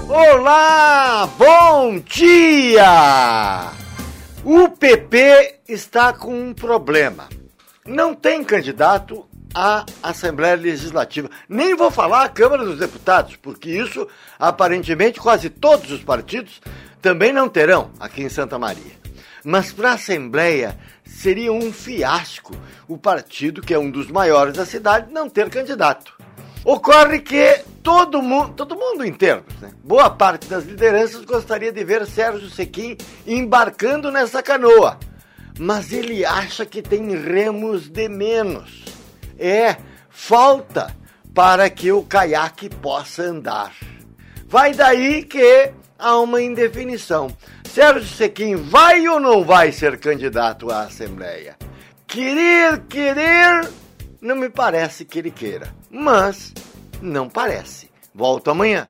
Olá, bom dia! O PP está com um problema. Não tem candidato à Assembleia Legislativa. Nem vou falar à Câmara dos Deputados, porque isso, aparentemente, quase todos os partidos também não terão aqui em Santa Maria. Mas para a Assembleia seria um fiasco o partido, que é um dos maiores da cidade, não ter candidato. Ocorre que todo mundo inteiro, né? Boa parte das lideranças gostaria de ver Sérgio Sequim embarcando nessa canoa. Mas ele acha que tem remos de menos. Falta para que o caiaque possa andar. Vai daí que há uma indefinição. Sérgio Sequim vai ou não vai ser candidato à Assembleia? Querer, não me parece que ele queira. Mas não parece. Volto amanhã.